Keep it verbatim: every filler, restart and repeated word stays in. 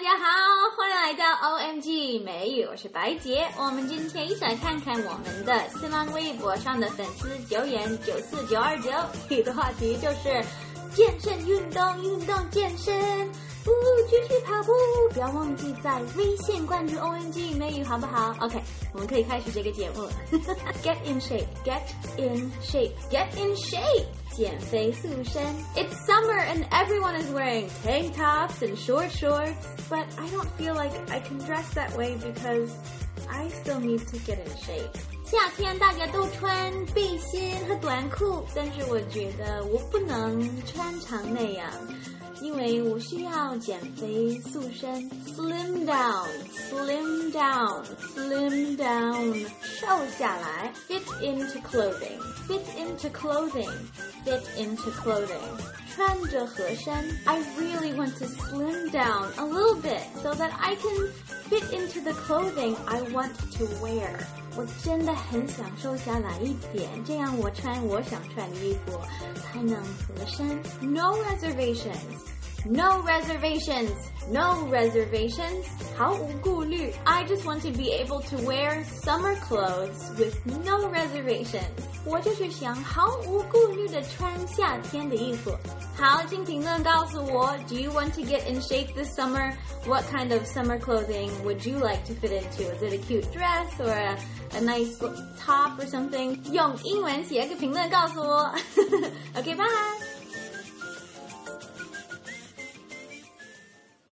家好，欢迎来到 O M G 美语，我是白洁。我们今天一起来看看我们的新浪微博上的粉丝留言九四九二九，你的话题就是健身运动，运动健身，呜，继续跑步，不要忘记在微信关注 O M G 美语，好不好 ？OK， 我们可以开始这个节目了。Get in shape, get in shape, get in shape. 减肥塑身 It's summer and everyone is wearing tank tops and short shorts, but I don't feel like I can dress that way because I still need to get in shape. 夏天大家都穿背心和短裤，但是我觉得我不能穿成那样，因为我需要减肥塑身 Slim down, slim down, slim down 瘦下来 Fit into clothing, fit into clothing, fit into clothing 穿着合身 I really want to slim down a little bit so that I can fit into the clothing I want to wear 我真的很想瘦下来一点，这样我穿我想穿的衣服才能合身 No reservations,No reservations, no reservations. 毫无顾虑 I just want to be able to wear summer clothes with no reservations. 我就是想毫无顾虑的穿夏天的衣服。好，请评论告诉我 Do you want to get in shape this summer? What kind of summer clothing would you like to fit into? Is it a cute dress or a, a nice top or something? 用英文写个评论告诉我。OK, bye!